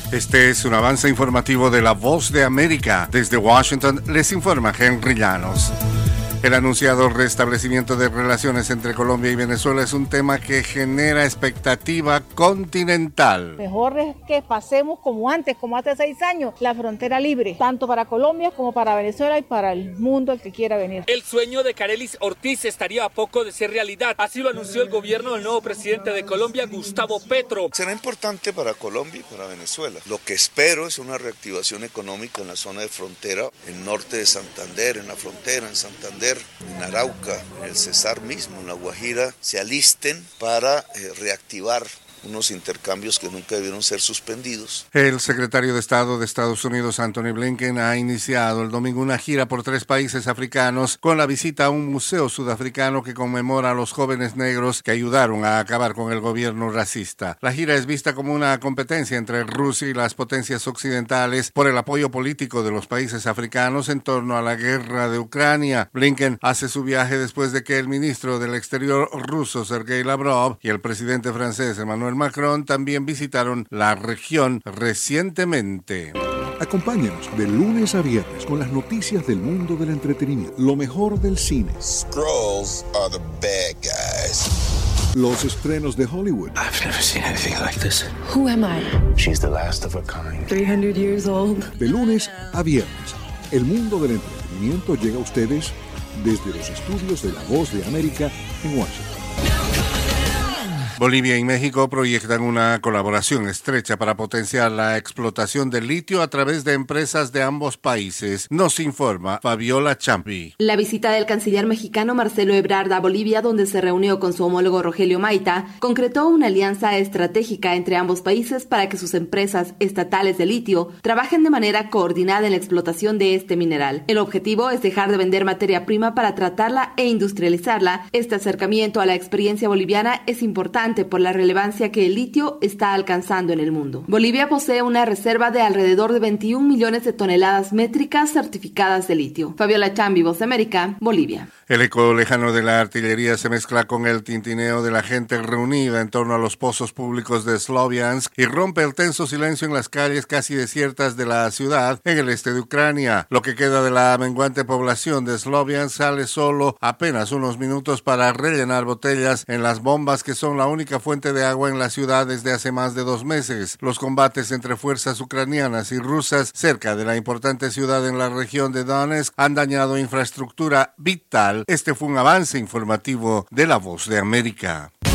Este es un avance informativo de La Voz de América. Desde Washington les informa Henry Llanos. El anunciado restablecimiento de relaciones entre Colombia y Venezuela es un tema que genera expectativa continental. Mejor es que pasemos como antes, como hace 6 años, la frontera libre, tanto para Colombia como para Venezuela y para el mundo el que quiera venir. El sueño de Carelis Ortiz estaría a poco de ser realidad. Así lo anunció el gobierno del nuevo presidente de Colombia, Gustavo Petro. Será importante para Colombia y para Venezuela. Lo que espero es una reactivación económica en la zona de frontera, en norte de Santander, en la frontera, en Santander, en Arauca, en el Cesar mismo, en La Guajira, se alisten para reactivar unos intercambios que nunca debieron ser suspendidos. El secretario de Estado de Estados Unidos, Anthony Blinken, ha iniciado el domingo una gira por 3 países africanos con la visita a un museo sudafricano que conmemora a los jóvenes negros que ayudaron a acabar con el gobierno racista. La gira es vista como una competencia entre Rusia y las potencias occidentales por el apoyo político de los países africanos en torno a la guerra de Ucrania. Blinken hace su viaje después de que el ministro del Exterior ruso, Sergei Lavrov, y el presidente francés, Emmanuel Macron, también visitaron la región recientemente. Acompáñanos de lunes a viernes con las noticias del mundo del entretenimiento, lo mejor del cine. Skrulls are the bad guys. Los estrenos de Hollywood. I've never seen anything like this. Who am I? She's the last of a kind. 300 years old. De lunes a viernes, el mundo del entretenimiento llega a ustedes desde los estudios de La Voz de América en Washington. Bolivia y México proyectan una colaboración estrecha para potenciar la explotación del litio a través de empresas de ambos países, nos informa Fabiola Champi. La visita del canciller mexicano Marcelo Ebrard a Bolivia, donde se reunió con su homólogo Rogelio Maita, concretó una alianza estratégica entre ambos países para que sus empresas estatales de litio trabajen de manera coordinada en la explotación de este mineral. El objetivo es dejar de vender materia prima para tratarla e industrializarla. Este acercamiento a la experiencia boliviana es importante por la relevancia que el litio está alcanzando en el mundo. Bolivia posee una reserva de alrededor de 21 millones de toneladas métricas certificadas de litio. Fabiola Chambi, Voz de América, Bolivia. El eco lejano de la artillería se mezcla con el tintineo de la gente reunida en torno a los pozos públicos de Sloviansk y rompe el tenso silencio en las calles casi desiertas de la ciudad en el este de Ucrania. Lo que queda de la menguante población de Sloviansk sale solo apenas unos minutos para rellenar botellas en las bombas que son la única fuente de agua en la ciudad desde hace más de 2 meses. Los combates entre fuerzas ucranianas y rusas cerca de la importante ciudad en la región de Donetsk han dañado infraestructura vital. Este fue un avance informativo de La Voz de América.